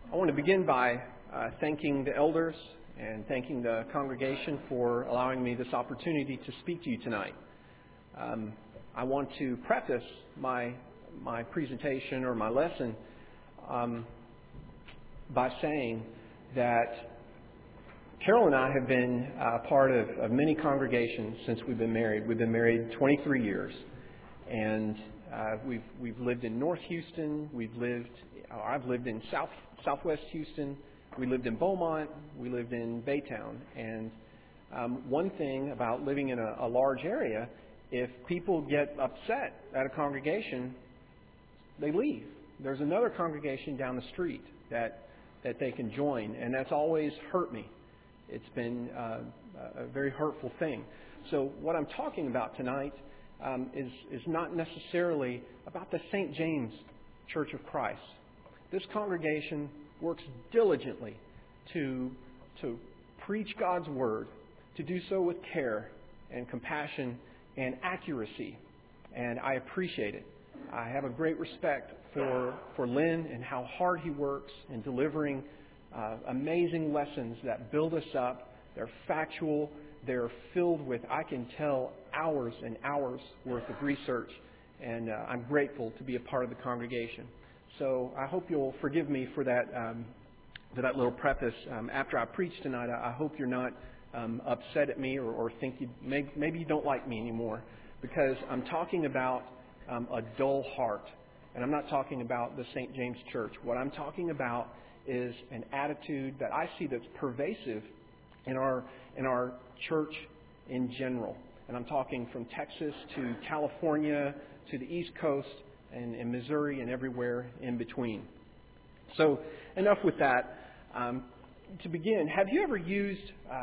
I want to begin by thanking the elders and thanking the congregation for allowing me this opportunity to speak to you tonight. I want to preface my presentation or my lesson by saying that Carol and I have been part of many congregations since we've been married. We've been married 23 years, and we've lived in North Houston. I've lived in Southwest Houston. We lived in Beaumont. We lived in Baytown. And one thing about living in a large area, if people get upset at a congregation, they leave. There's another congregation down the street that they can join, and that's always hurt me. It's been a very hurtful thing. So what I'm talking about tonight is not necessarily about the St. James Church of Christ. This congregation works diligently to preach God's Word, to do so with care and compassion and accuracy, and I appreciate it. I have a great respect for Lynn and how hard he works in delivering amazing lessons that build us up. They're factual. They're filled with, I can tell, hours and hours worth of research, and I'm grateful to be a part of the congregation. So I hope you'll forgive me for that little preface. After I preach tonight, I hope you're not upset at me or think maybe you don't like me anymore, because I'm talking about a dull heart, and I'm not talking about the St. James Church. What I'm talking about is an attitude that I see that's pervasive in our church in general. And I'm talking from Texas to California to the East Coast and Missouri and everywhere in between. So enough with that. To begin, have you ever used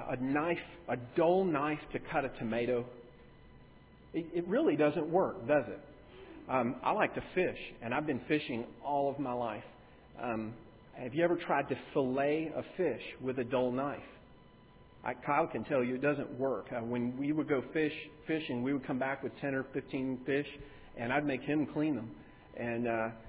a dull knife to cut a tomato? It really doesn't work, does it? I like to fish, and I've been fishing all of my life. Have you ever tried to fillet a fish with a dull knife? Kyle can tell you it doesn't work. When we would go fishing, we would come back with 10 or 15 fish, and I'd make him clean them. And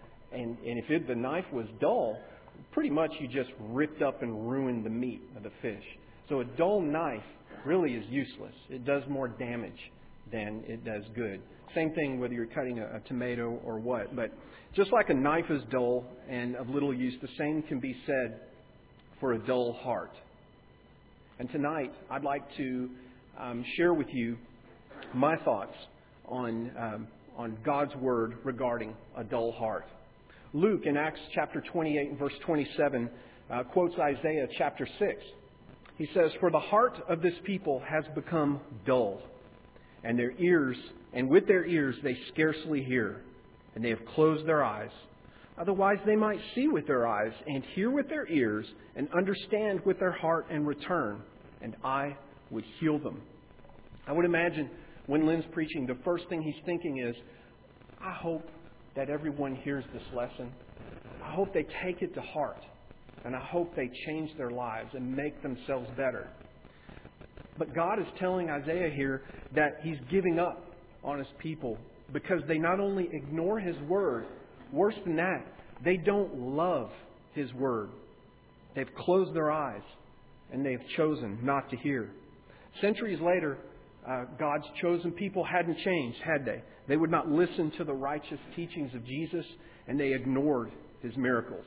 if the knife was dull, pretty much you just ripped up and ruined the meat of the fish. So a dull knife really is useless. It does more damage than it does good. Same thing whether you're cutting a tomato or what. But just like a knife is dull and of little use, the same can be said for a dull heart. And tonight, I'd like to share with you my thoughts on God's Word regarding a dull heart. Luke, in Acts chapter 28 and verse 27, quotes Isaiah chapter 6. He says, "For the heart of this people has become dull, and with their ears they scarcely hear, and they have closed their eyes. Otherwise they might see with their eyes, and hear with their ears, and understand with their heart, and return, and I would heal them." I would imagine when Lynn's preaching, the first thing he's thinking is, I hope that everyone hears this lesson. I hope they take it to heart, and I hope they change their lives and make themselves better. But God is telling Isaiah here that He's giving up on His people because they not only ignore His Word, worse than that, they don't love His Word. They've closed their eyes and they've chosen not to hear. Centuries later, God's chosen people hadn't changed, had they? They would not listen to the righteous teachings of Jesus, and they ignored His miracles.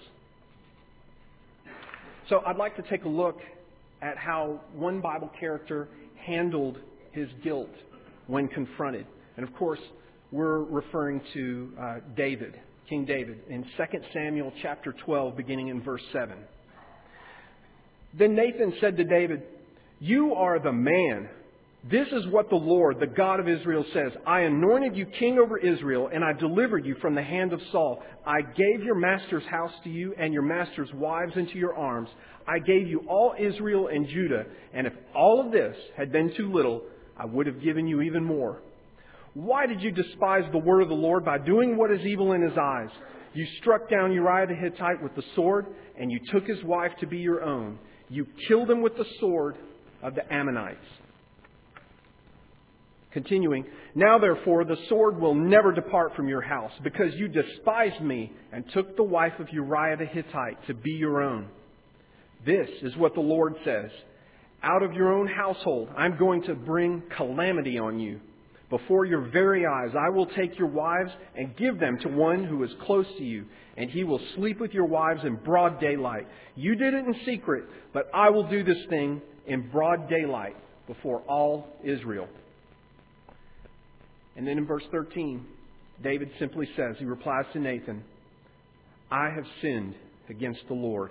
So I'd like to take a look at how one Bible character handled his guilt when confronted. And of course, we're referring to David, King David, in 2 Samuel chapter 12, beginning in verse 7. Then Nathan said to David, "You are the man. This is what the Lord, the God of Israel, says. I anointed you king over Israel, and I delivered you from the hand of Saul. I gave your master's house to you and your master's wives into your arms. I gave you all Israel and Judah. And if all of this had been too little, I would have given you even more. Why did you despise the word of the Lord by doing what is evil in His eyes? You struck down Uriah the Hittite with the sword, and you took his wife to be your own. You killed him with the sword of the Ammonites." Continuing, now therefore the sword will never depart from your house, because you despised me and took the wife of Uriah the Hittite to be your own. This is what the Lord says. Out of your own household I'm going to bring calamity on you. Before your very eyes I will take your wives and give them to one who is close to you, and he will sleep with your wives in broad daylight. You did it in secret, but I will do this thing in broad daylight before all Israel. And then in verse 13, David simply says, he replies to Nathan, I have sinned against the Lord.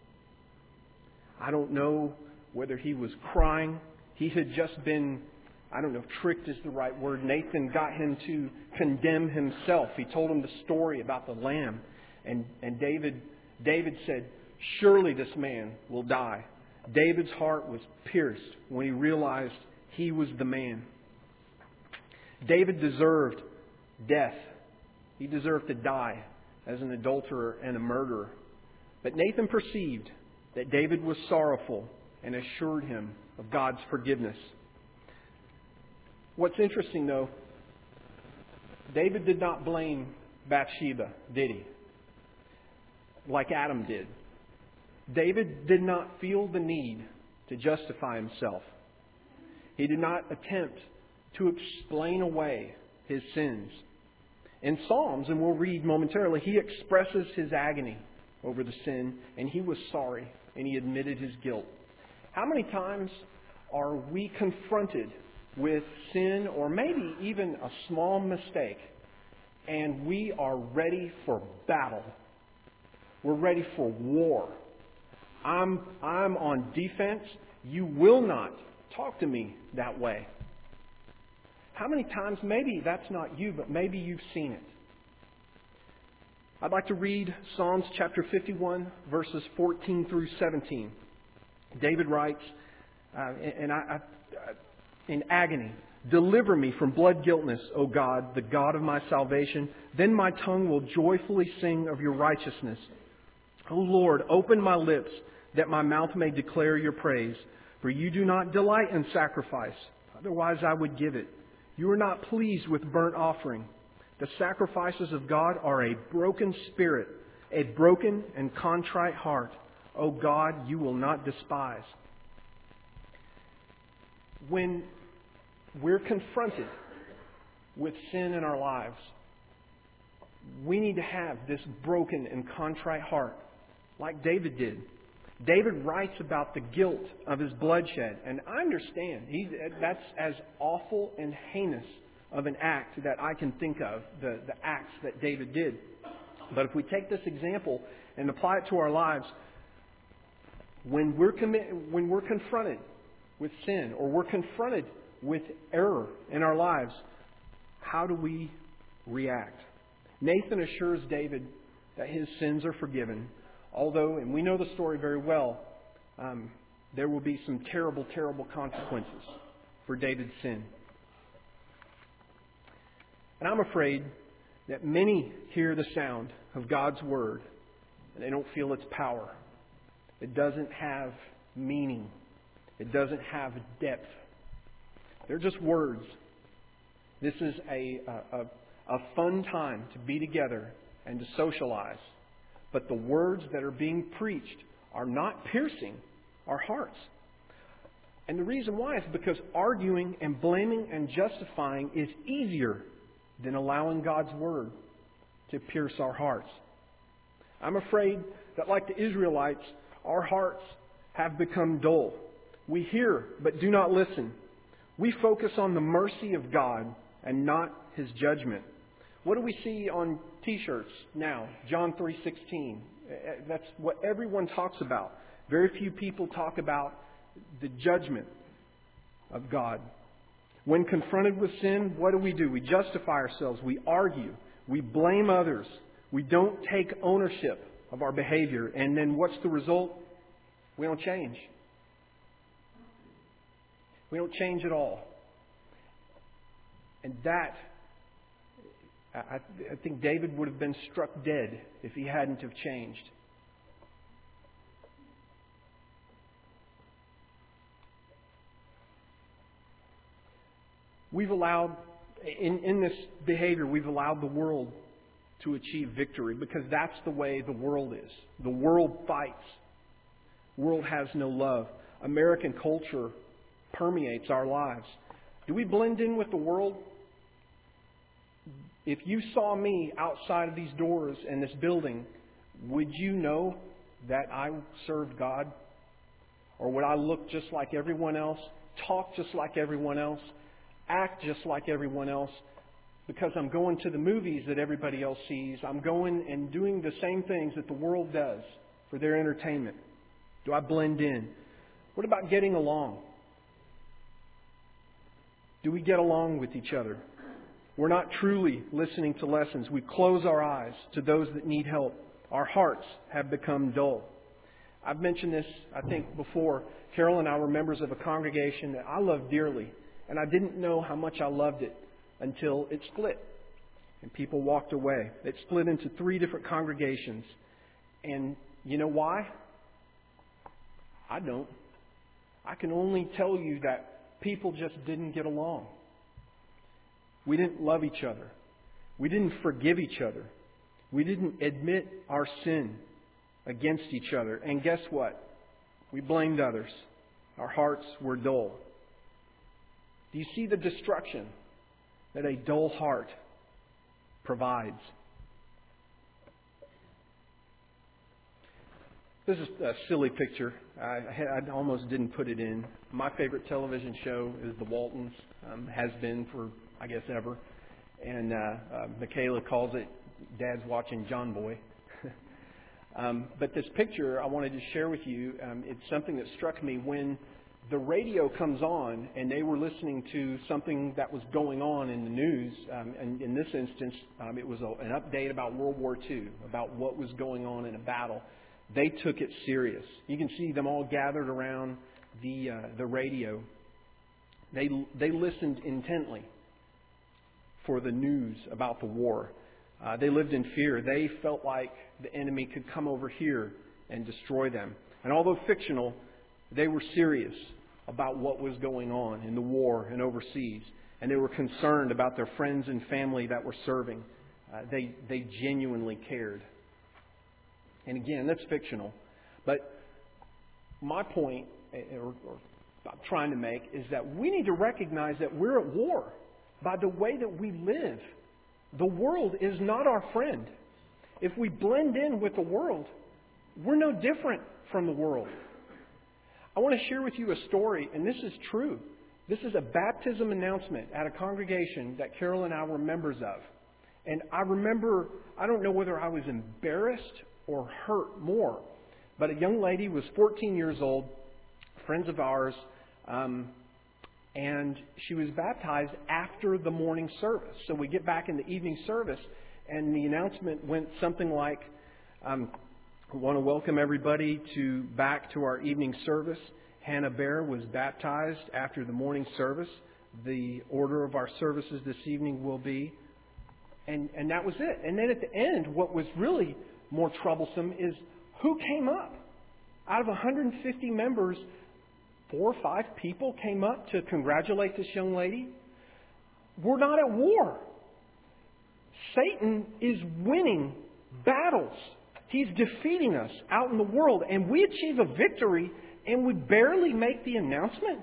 I don't know whether he was crying. He had just been, tricked is the right word. Nathan got him to condemn himself. He told him the story about the lamb. And David said, surely this man will die. David's heart was pierced when he realized he was the man. David deserved death. He deserved to die as an adulterer and a murderer. But Nathan perceived that David was sorrowful and assured him of God's forgiveness. What's interesting, though, David did not blame Bathsheba, did he? Like Adam did. David did not feel the need to justify himself. He did not attempt to explain away his sins. In Psalms, and we'll read momentarily, he expresses his agony over the sin, and he was sorry, and he admitted his guilt. How many times are we confronted with sin, or maybe even a small mistake, and we are ready for battle? We're ready for war. I'm on defense. You will not talk to me that way. How many times, maybe that's not you, but maybe you've seen it. I'd like to read Psalms chapter 51, verses 14 through 17. David writes, in agony, deliver me from blood guiltness, O God, the God of my salvation. Then my tongue will joyfully sing of your righteousness. O Lord, open my lips, that my mouth may declare your praise. For you do not delight in sacrifice, otherwise I would give it. You are not pleased with burnt offering. The sacrifices of God are a broken spirit, a broken and contrite heart. O God, you will not despise. When we're confronted with sin in our lives, we need to have this broken and contrite heart, like David did. David writes about the guilt of his bloodshed, and I understand that's as awful and heinous of an act that I can think of, the acts that David did. But if we take this example and apply it to our lives, when we're confronted with sin, or we're confronted with error in our lives, how do we react? Nathan assures David that his sins are forgiven. Although, and we know the story very well, there will be some terrible, terrible consequences for David's sin. And I'm afraid that many hear the sound of God's Word and they don't feel its power. It doesn't have meaning. It doesn't have depth. They're just words. This is a fun time to be together and to socialize. But the words that are being preached are not piercing our hearts. And the reason why is because arguing and blaming and justifying is easier than allowing God's Word to pierce our hearts. I'm afraid that, like the Israelites, our hearts have become dull. We hear but do not listen. We focus on the mercy of God and not His judgment. What do we see on T-shirts now? John 3:16. That's what everyone talks about. Very few people talk about the judgment of God. When confronted with sin, what do? We justify ourselves. We argue. We blame others. We don't take ownership of our behavior. And then what's the result? We don't change. We don't change at all. And that, I think David would have been struck dead if he hadn't have changed. We've allowed, in this behavior, we've allowed the world to achieve victory because that's the way the world is. The world fights. The world has no love. American culture permeates our lives. Do we blend in with the world? If you saw me outside of these doors in this building, would you know that I served God? Or would I look just like everyone else, talk just like everyone else, act just like everyone else? Because I'm going to the movies that everybody else sees. I'm going and doing the same things that the world does for their entertainment. Do I blend in? What about getting along? Do we get along with each other? We're not truly listening to lessons. We close our eyes to those that need help. Our hearts have become dull. I've mentioned this, I think, before. Carol and I were members of a congregation that I love dearly. And I didn't know how much I loved it until it split. And people walked away. It split into 3 different congregations. And you know why? I don't. I can only tell you that people just didn't get along. We didn't love each other. We didn't forgive each other. We didn't admit our sin against each other. And guess what? We blamed others. Our hearts were dull. Do you see the destruction that a dull heart provides? This is a silly picture. I almost didn't put it in. My favorite television show is The Waltons. Has been for, I guess, ever. And Michaela calls it Dad's Watching John Boy. But this picture I wanted to share with you, it's something that struck me when the radio comes on and they were listening to something that was going on in the news. And in this instance, it was an update about World War II, about what was going on in a battle. They took it serious. You can see them all gathered around the radio. They listened intently for the news about the war. They lived in fear. They felt like the enemy could come over here and destroy them. And although fictional, they were serious about what was going on in the war and overseas. And they were concerned about their friends and family that were serving. They genuinely cared. And again, that's fictional. But my point, or I'm trying to make, is that we need to recognize that we're at war by the way that we live. The world is not our friend. If we blend in with the world, we're no different from the world. I want to share with you a story, and this is true. This is a baptism announcement at a congregation that Carol and I were members of. And I remember, I don't know whether I was embarrassed or hurt more, but a young lady was 14 years old, friends of ours, and she was baptized after the morning service. So we get back in the evening service, and the announcement went something like, we want to welcome everybody back to our evening service. Hannah Bear was baptized after the morning service. The order of our services this evening will be. And that was it. And then at the end, what was really more troublesome is who came up. Out of 150 members, 4 or 5 people came up to congratulate this young lady. We're not at war. Satan is winning battles. He's defeating us out in the world. And we achieve a victory and we barely make the announcement.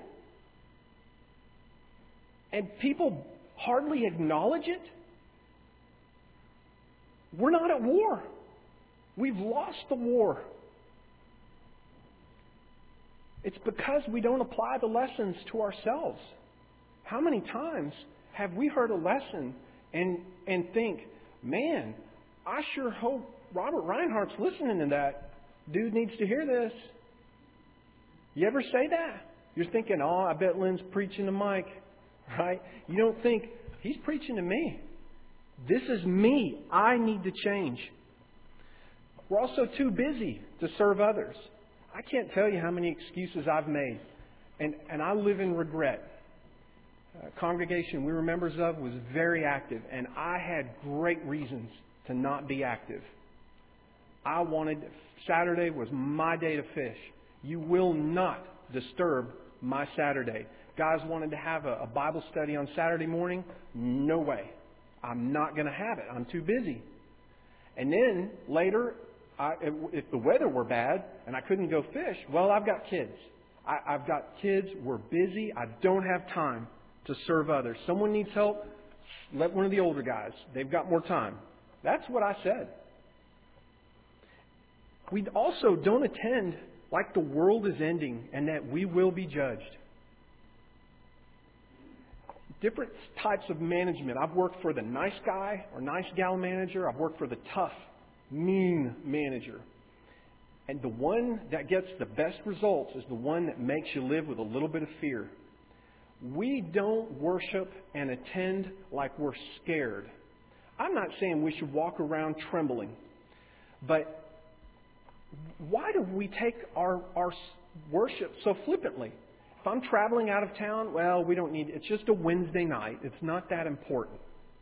And people hardly acknowledge it. We're not at war. We've lost the war. It's because we don't apply the lessons to ourselves. How many times have we heard a lesson and think, man, I sure hope Robert Reinhardt's listening to that. Dude needs to hear this. You ever say that? You're thinking, oh, I bet Lynn's preaching to Mike. Right? You don't think, he's preaching to me. This is me. I need to change. We're also too busy to serve others. I can't tell you how many excuses I've made. And I live in regret. A congregation we were members of was very active. And I had great reasons to not be active. Saturday was my day to fish. You will not disturb my Saturday. guys wanted to have a Bible study on Saturday morning. No way. I'm not going to have it. I'm too busy. And then later, if the weather were bad and I couldn't go fish, well, I've got kids. I've got kids. We're busy. I don't have time to serve others. Someone needs help. Let one of the older guys. They've got more time. That's what I said. We also don't attend like the world is ending and that we will be judged. Different types of management. I've worked for the nice guy or nice gal manager. I've worked for the tough, mean manager. And the one that gets the best results is the one that makes you live with a little bit of fear. We don't worship and attend like we're scared. I'm not saying we should walk around trembling. But why do we take our worship so flippantly? If I'm traveling out of town, well, we don't need it. It's just a Wednesday night. It's not that important.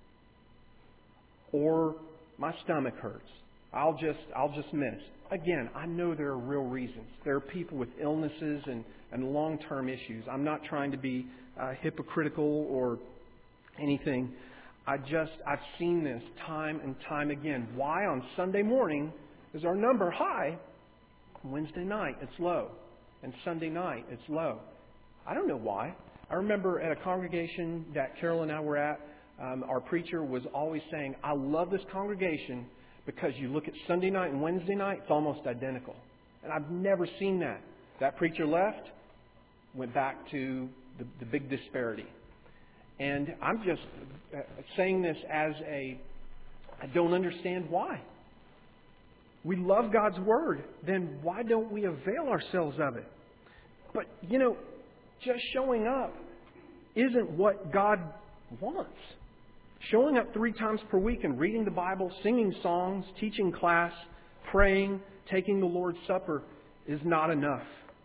Or my stomach hurts. I'll just miss. Again, I know there are real reasons. There are people with illnesses and long-term issues. I'm not trying to be hypocritical or anything. I've seen this time and time again. Why on Sunday morning is our number high? Wednesday night, it's low. And Sunday night, it's low. I don't know why. I remember at a congregation that Carol and I were at, our preacher was always saying, I love this congregation because you look at Sunday night and Wednesday night, it's almost identical. And I've never seen that. That preacher left, went back to the big disparity. And I'm just saying this as I don't understand why. We love God's Word, then why don't we avail ourselves of it? But, just showing up isn't what God wants. Showing up 3 times per week and reading the Bible, singing songs, teaching class, praying, taking the Lord's Supper is not enough.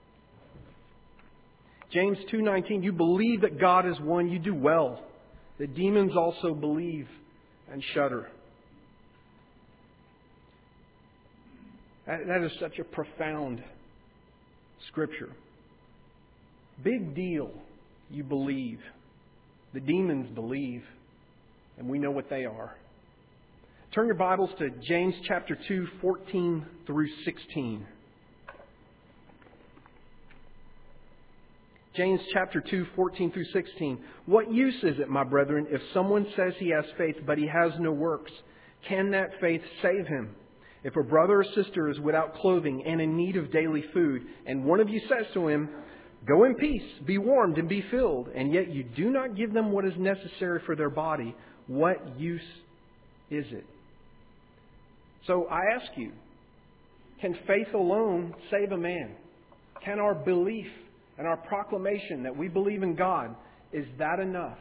James 2:19, you believe that God is one, you do well. The demons also believe and shudder. That is such a profound scripture. Big deal, you believe. The demons believe, and we know what they are. Turn your Bibles to James chapter 2, 14 through 16. James chapter 2, 14 through 16. What use is it, my brethren, if someone says he has faith, but he has no works? Can that faith save him? If a brother or sister is without clothing and in need of daily food, and one of you says to him, go in peace, be warmed and be filled, and yet you do not give them what is necessary for their body, what use is it? So I ask you, can faith alone save a man? Can our belief and our proclamation that we believe in God, is that enough?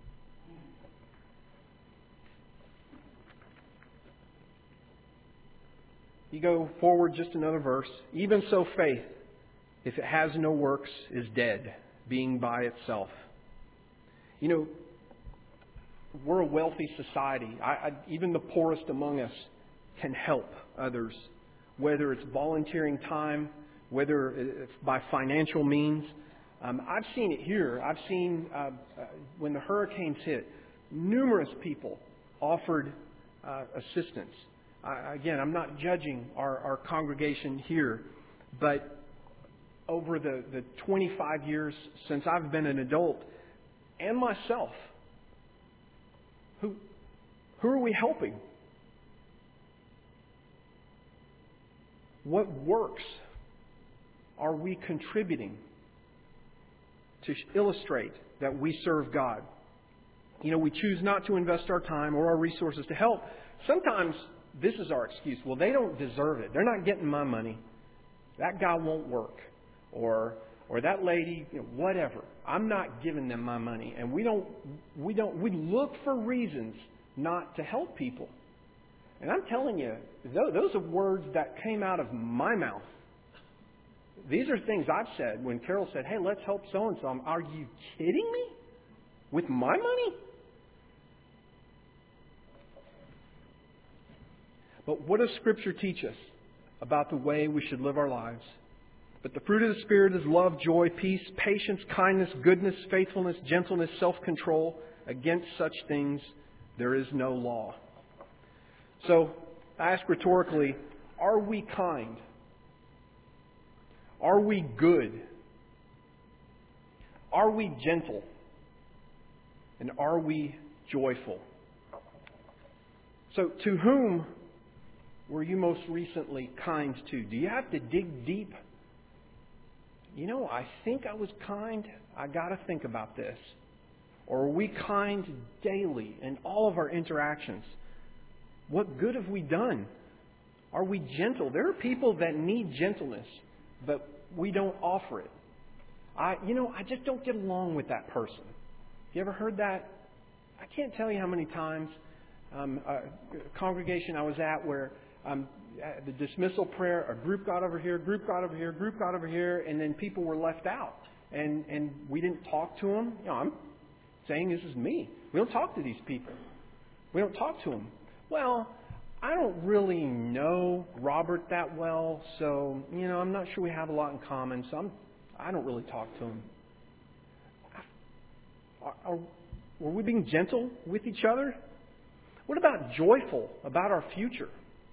You go forward just another verse. Even so faith, if it has no works, is dead, being by itself. We're a wealthy society. Even the poorest among us can help others, whether it's volunteering time, whether it's by financial means. I've seen it here. I've seen when the hurricanes hit, numerous people offered assistance. Again, I'm not judging our congregation here, but over the 25 years since I've been an adult, and myself, who are we helping? What works are we contributing to illustrate that we serve God? We choose not to invest our time or our resources to help. Sometimes this is our excuse. Well, they don't deserve it. They're not getting my money. That guy won't work. Or that lady, whatever. I'm not giving them my money. And we look for reasons not to help people. And I'm telling you, those are words that came out of my mouth. These are things I've said when Carol said, hey, let's help so-and-so. Are you kidding me? With my money? But what does Scripture teach us about the way we should live our lives? But the fruit of the Spirit is love, joy, peace, patience, kindness, goodness, faithfulness, gentleness, self-control. Against such things there is no law. So, I ask rhetorically, are we kind? Are we good? Are we gentle? And are we joyful? So, to whom were you most recently kind to? Do you have to dig deep? I think I was kind. I got to think about this. Or are we kind daily in all of our interactions? What good have we done? Are we gentle? There are people that need gentleness, but we don't offer it. I just don't get along with that person. You ever heard that? I can't tell you how many times a congregation I was at where the dismissal prayer, a group got over here, group got over here, group got over here, and then people were left out. And we didn't talk to them. I'm saying this is me. We don't talk to these people. We don't talk to them. Well, I don't really know Robert that well, so, I'm not sure we have a lot in common, so I don't really talk to him. Were we being gentle with each other? What about joyful about our future?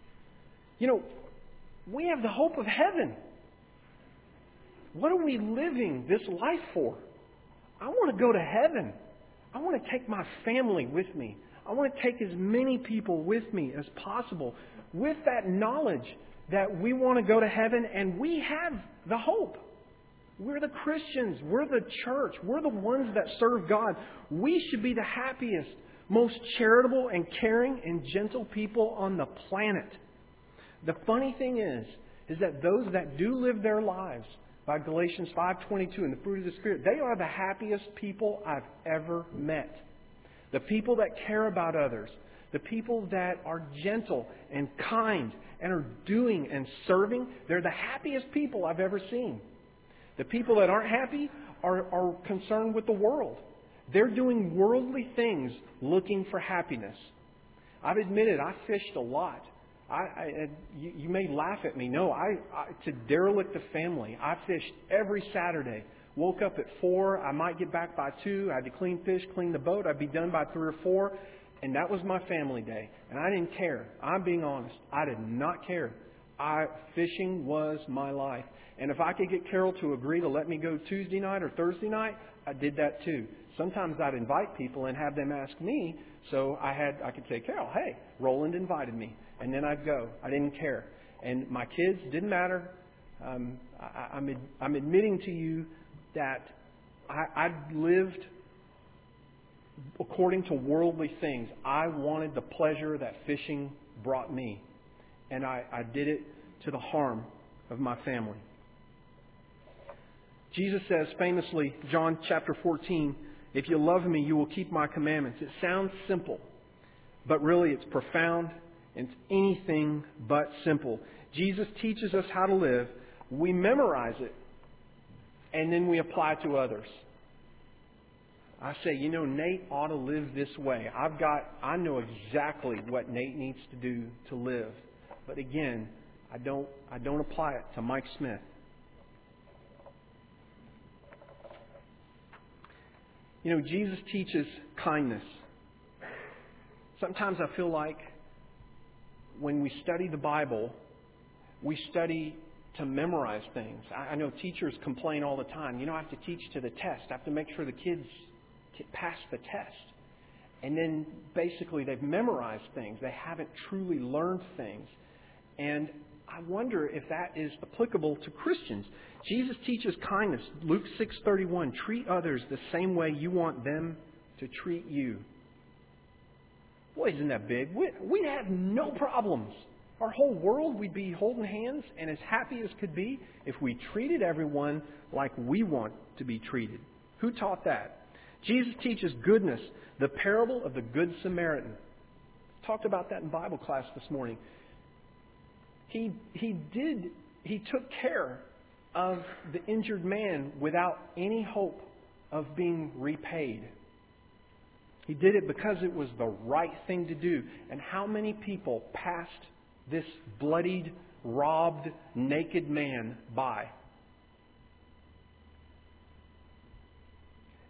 We have the hope of heaven. What are we living this life for? I want to go to heaven. I want to take my family with me. I want to take as many people with me as possible with that knowledge that we want to go to heaven and we have the hope. We're the Christians. We're the church. We're the ones that serve God. We should be the happiest, most charitable and caring and gentle people on the planet. The funny thing is that those that do live their lives by Galatians 5:22 and the fruit of the Spirit, they are the happiest people I've ever met. The people that care about others, the people that are gentle and kind and are doing and serving, they're the happiest people I've ever seen. The people that aren't happy are concerned with the world. They're doing worldly things looking for happiness. I've admitted I fished a lot. You may laugh at me. No, to derelict the family. I fished every Saturday. Woke up at 4. I might get back by 2. I had to clean fish, clean the boat. I'd be done by 3 or 4. And that was my family day. And I didn't care. I'm being honest. I did not care. Fishing was my life. And if I could get Carol to agree to let me go Tuesday night or Thursday night, I did that too. Sometimes I'd invite people and have them ask me. So I could say, Carol, hey, Roland invited me. And then I'd go. I didn't care. And my kids, didn't matter. I'm admitting to you that I lived according to worldly things. I wanted the pleasure that fishing brought me. And I did it to the harm of my family. Jesus says famously, John chapter 14, if you love me, you will keep my commandments. It sounds simple, but really it's profound. It's anything but simple. Jesus teaches us how to live. We memorize it, and then we apply it to others. I say, Nate ought to live this way. I know exactly what Nate needs to do to live. But again, I don't apply it to Mike Smith. Jesus teaches kindness. Sometimes I feel like when we study the Bible, we study to memorize things. I know teachers complain all the time. I have to teach to the test. I have to make sure the kids pass the test. And then basically they've memorized things. They haven't truly learned things. And I wonder if that is applicable to Christians. Jesus teaches kindness. Luke 6:31, treat others the same way you want them to treat you. Boy, isn't that big? We'd have no problems. Our whole world, we'd be holding hands and as happy as could be if we treated everyone like we want to be treated. Who taught that? Jesus teaches goodness, the parable of the Good Samaritan. Talked about that in Bible class this morning. He took care of the injured man without any hope of being repaid. He did it because it was the right thing to do. And how many people passed this bloodied, robbed, naked man by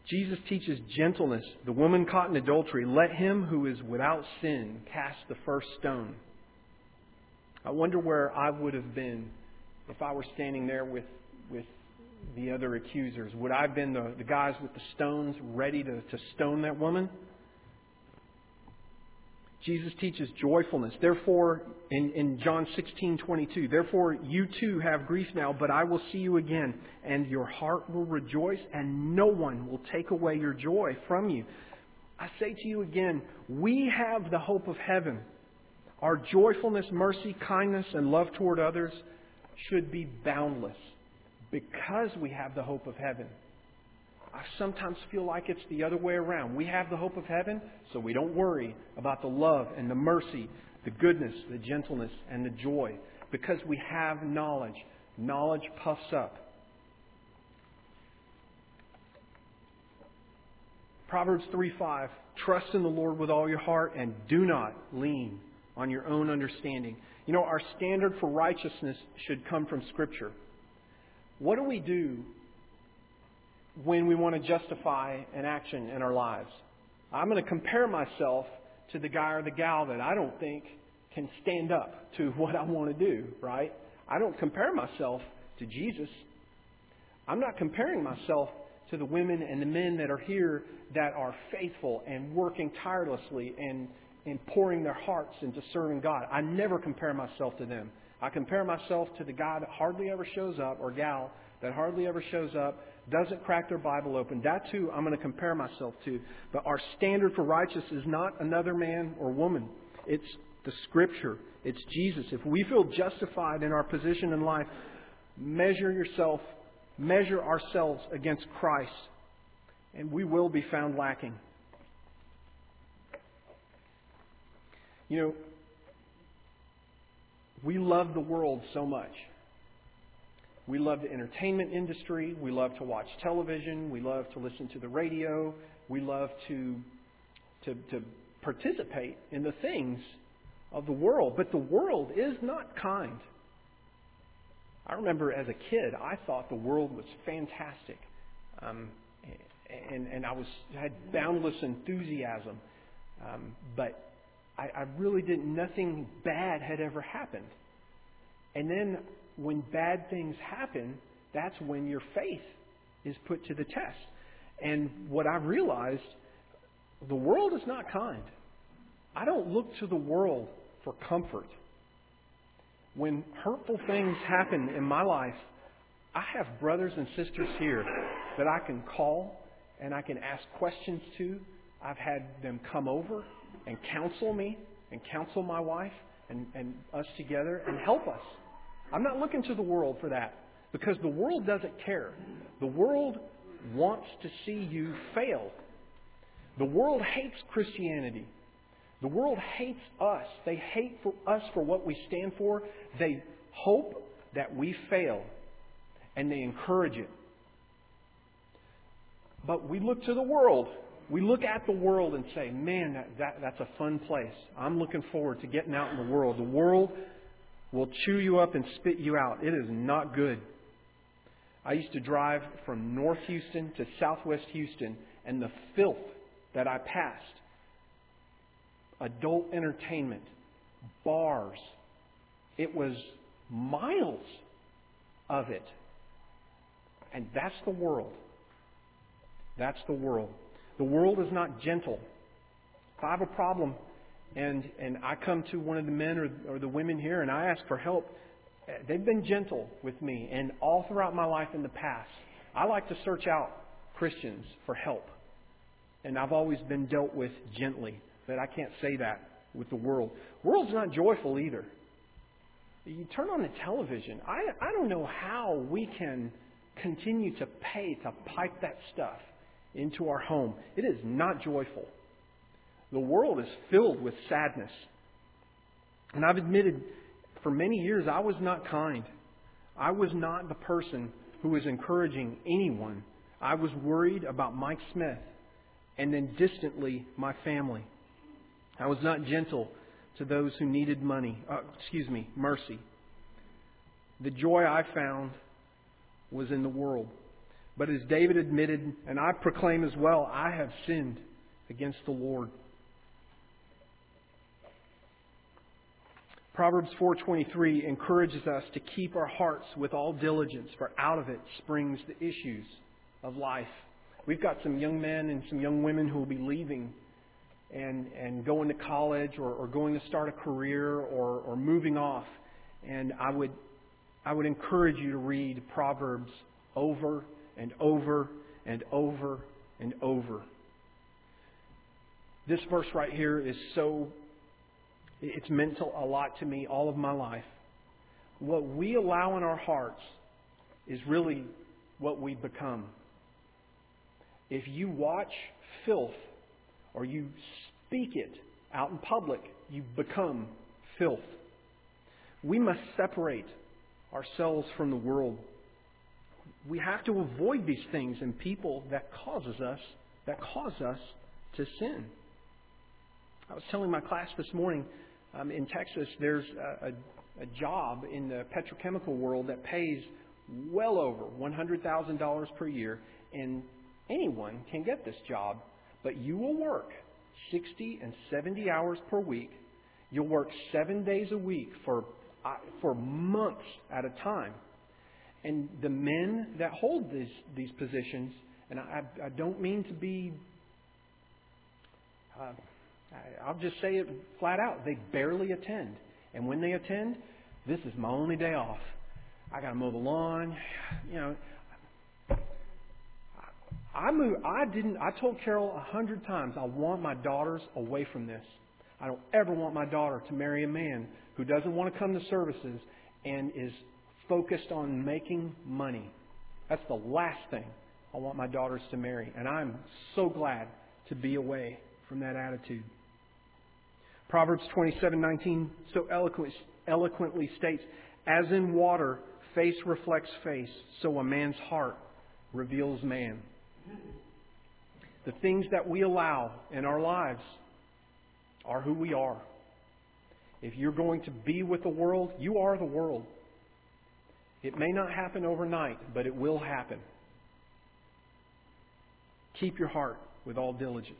Jesus teaches gentleness. The woman caught in adultery, let him who is without sin cast the first stone. I wonder where I would have been if I were standing there with the other accusers. Would I have been the guys with the stones ready to stone that woman? Jesus teaches joyfulness. Therefore, in John 16:22, therefore you too have grief now, but I will see you again, and your heart will rejoice, and no one will take away your joy from you. I say to you again, we have the hope of heaven. Our joyfulness, mercy, kindness, and love toward others should be boundless because we have the hope of heaven. I sometimes feel like it's the other way around. We have the hope of heaven, so we don't worry about the love and the mercy, the goodness, the gentleness, and the joy. Because we have knowledge. Knowledge puffs up. Proverbs 3:5, trust in the Lord with all your heart and do not lean on your own understanding. You know, our standard for righteousness should come from Scripture. What do we do when we want to justify an action in our lives? I'm going to compare myself to the guy or the gal that I don't think can stand up to what I want to do, right? I don't compare myself to Jesus. I'm not comparing myself to the women and the men that are here that are faithful and working tirelessly and pouring their hearts into serving God. I never compare myself to them. I compare myself to the guy that hardly ever shows up, or gal that hardly ever shows up, doesn't crack their Bible open. That too I'm going to compare myself to. But our standard for righteousness is not another man or woman. It's the Scripture. It's Jesus. If we feel justified in our position in life, measure ourselves against Christ, and we will be found lacking. You know, we love the world so much. We love the entertainment industry. We love to watch television. We love to listen to the radio. We love to participate in the things of the world. But the world is not kind. I remember as a kid, I thought the world was fantastic. And I had boundless enthusiasm. But I really didn't, nothing bad had ever happened. And then when bad things happen, that's when your faith is put to the test. And what I realized, the world is not kind. I don't look to the world for comfort. When hurtful things happen in my life, I have brothers and sisters here that I can call and I can ask questions to. I've had them come over and counsel me and counsel my wife and us together and help us. I'm not looking to the world for that because the world doesn't care. The world wants to see you fail. The world hates Christianity. The world hates us. They hate us for what we stand for. They hope that we fail and they encourage it. But we look to the world. We look at the world and say, man, that's a fun place. I'm looking forward to getting out in the world. The world will chew you up and spit you out. It is not good. I used to drive from North Houston to Southwest Houston, and the filth that I passed, adult entertainment, bars, it was miles of it. And that's the world. That's the world. The world is not gentle. If I have a problem and I come to one of the men or the women here and I ask for help, they've been gentle with me. And all throughout my life in the past, I like to search out Christians for help. And I've always been dealt with gently. But I can't say that with the world. The world's not joyful either. You turn on the television. I don't know how we can continue to pay to pipe that stuff into our home. It is not joyful. The world is filled with sadness. And I've admitted for many years I was not kind. I was not the person who was encouraging anyone. I was worried about Mike Smith and then distantly my family. I was not gentle to those who needed mercy. The joy I found was in the world. But as David admitted, and I proclaim as well, I have sinned against the Lord. Proverbs 4:23 encourages us to keep our hearts with all diligence, for out of it springs the issues of life. We've got some young men and some young women who will be leaving and going to college or going to start a career or moving off. And I would encourage you to read Proverbs over and over and over and over. This verse right here is it's meant a lot to me all of my life. What we allow in our hearts is really what we become. If you watch filth or you speak it out in public, you become filth. We must separate ourselves from the world. We have to avoid these things and people that cause us to sin. I was telling my class this morning, in Texas, there's a job in the petrochemical world that pays well over $100,000 per year, and anyone can get this job. But you will work 60 and 70 hours per week. You'll work 7 days a week for months at a time. And the men that hold these positions, and I don't mean to be... I'll just say it flat out. They barely attend. And when they attend, this is my only day off. I got to mow the lawn. I told Carol 100 times, I want my daughters away from this. I don't ever want my daughter to marry a man who doesn't want to come to services and is focused on making money. That's the last thing I want my daughters to marry. And I'm so glad to be away from that attitude. Proverbs 27:19 so eloquently states, "As in water, face reflects face, so a man's heart reveals man." The things that we allow in our lives are who we are. If you're going to be with the world, you are the world. It may not happen overnight, but it will happen. Keep your heart with all diligence.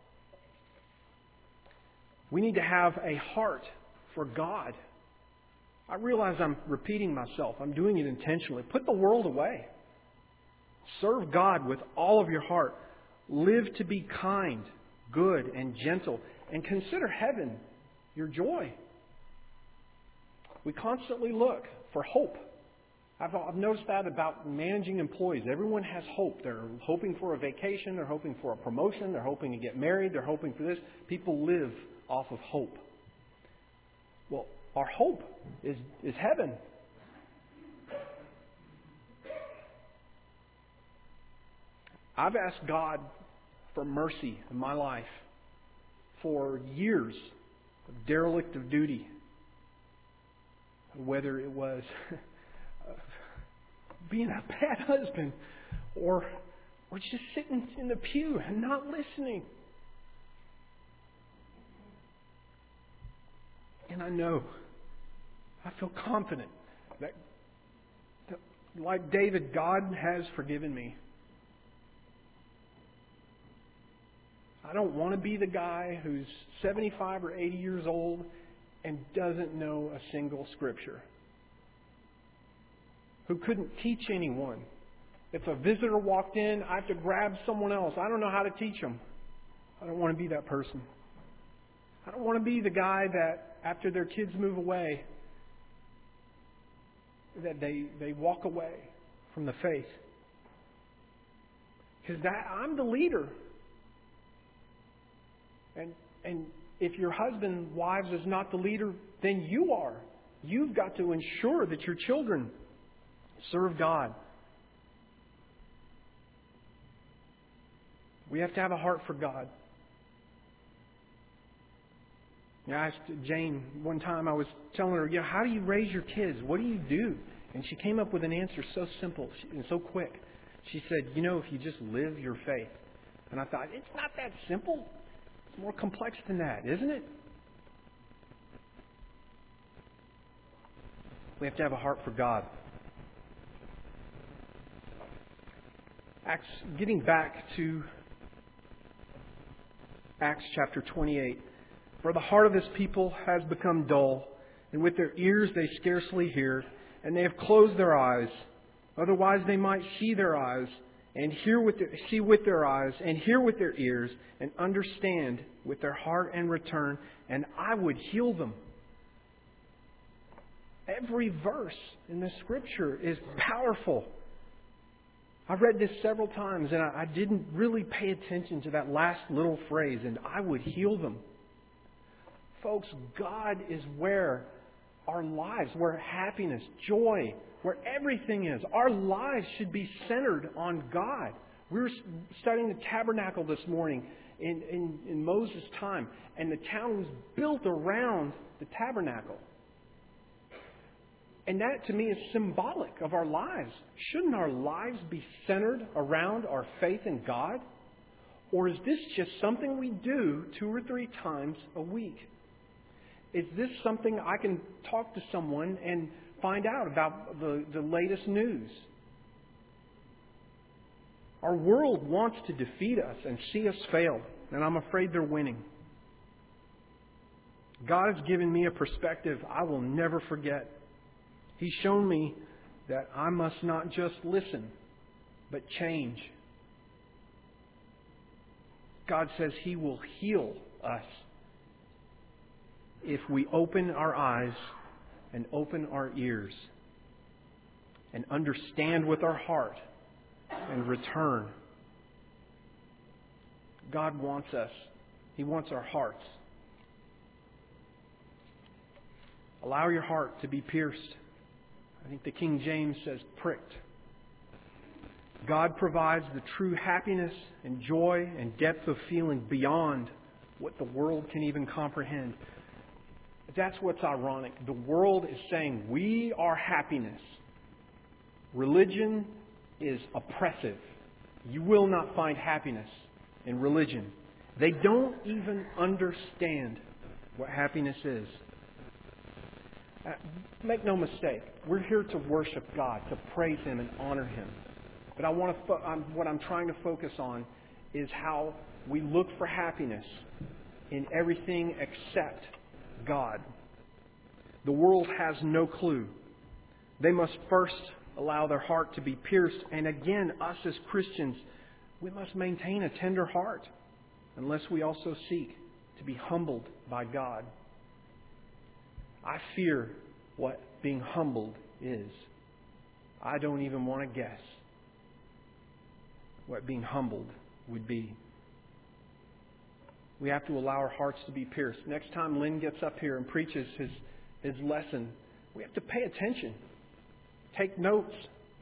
We need to have a heart for God. I realize I'm repeating myself. I'm doing it intentionally. Put the world away. Serve God with all of your heart. Live to be kind, good, and gentle. And consider heaven your joy. We constantly look for hope. I've noticed that about managing employees. Everyone has hope. They're hoping for a vacation. They're hoping for a promotion. They're hoping to get married. They're hoping for this. People live off of hope. Well, our hope is heaven. I've asked God for mercy in my life for years of derelict of duty. Whether it was being a bad husband or just sitting in the pew and not listening. And I feel confident that like David, God has forgiven me. I don't want to be the guy who's 75 or 80 years old and doesn't know a single scripture, who couldn't teach anyone. If a visitor walked in, I have to grab someone else. I don't know how to teach them. I don't want to be that person. I don't want to be the guy that after their kids move away, that they walk away from the faith. Because I'm the leader. And if your husband, wives, is not the leader, then you are. You've got to ensure that your children serve God. We have to have a heart for God. I asked Jane one time, I was telling her, how do you raise your kids? What do you do? And she came up with an answer so simple and so quick. She said, if you just live your faith. And I thought, it's not that simple. It's more complex than that, isn't it? We have to have a heart for God. Getting back to Acts chapter 28. For the heart of this people has become dull, and with their ears they scarcely hear, and they have closed their eyes. Otherwise they might see their eyes, and see with their eyes, and hear with their ears, and understand with their heart and return, and I would heal them. Every verse in the Scripture is powerful. I've read this several times, and I didn't really pay attention to that last little phrase, and I would heal them. Folks, God is where our lives, where happiness, joy, where everything is. Our lives should be centered on God. We were studying the tabernacle this morning in Moses' time, and the town was built around the tabernacle. And that, to me, is symbolic of our lives. Shouldn't our lives be centered around our faith in God? Or is this just something we do 2 or 3 times a week? Is this something I can talk to someone and find out about the latest news? Our world wants to defeat us and see us fail, and I'm afraid they're winning. God has given me a perspective I will never forget. He's shown me that I must not just listen, but change. God says He will heal us if we open our eyes and open our ears and understand with our heart and return. God wants us. He wants our hearts. Allow your heart to be pierced. I think the King James says pricked. God provides the true happiness and joy and depth of feeling beyond what the world can even comprehend. That's what's ironic. The world is saying we are happiness. Religion is oppressive. You will not find happiness in religion. They don't even understand what happiness is. Make no mistake, we're here to worship God, to praise Him and honor Him. But what I'm trying to focus on is how we look for happiness in everything except God. The world has no clue. They must first allow their heart to be pierced. And again, us as Christians, we must maintain a tender heart unless we also seek to be humbled by God. I fear what being humbled is. I don't even want to guess what being humbled would be. We have to allow our hearts to be pierced. Next time Lynn gets up here and preaches his lesson, we have to pay attention. Take notes.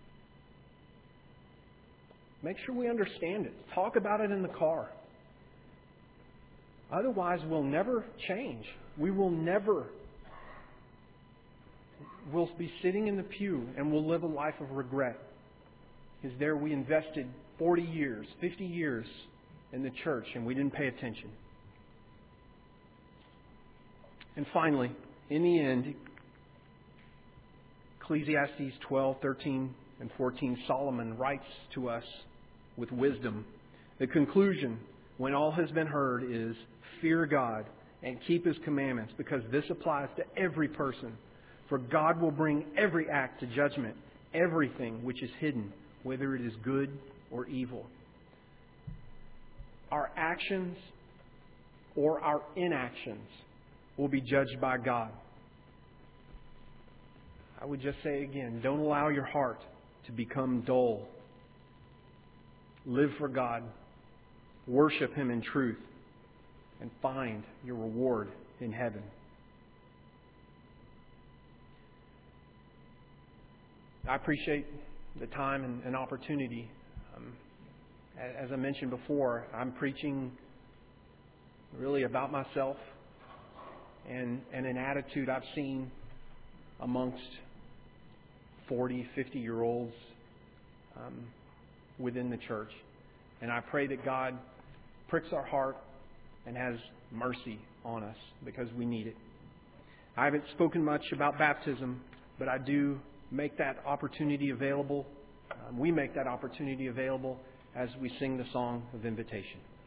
Make sure we understand it. Talk about it in the car. Otherwise, we'll never change. We'll be sitting in the pew and we'll live a life of regret. Because there we invested 40 years, 50 years in the church and we didn't pay attention. And finally, in the end, Ecclesiastes 12, 13, and 14, Solomon writes to us with wisdom. The conclusion, when all has been heard, is fear God and keep His commandments, because this applies to every person. For God will bring every act to judgment, everything which is hidden, whether it is good or evil. Our actions or our inactions will be judged by God. I would just say again, don't allow your heart to become dull. Live for God. Worship Him in truth. And find your reward in heaven. I appreciate the time and opportunity. As I mentioned before, I'm preaching really about myself and an attitude I've seen amongst 40, 50-year-olds within the church. And I pray that God pricks our heart and has mercy on us because we need it. I haven't spoken much about baptism, but I do make that opportunity available. We make that opportunity available as we sing the song of invitation.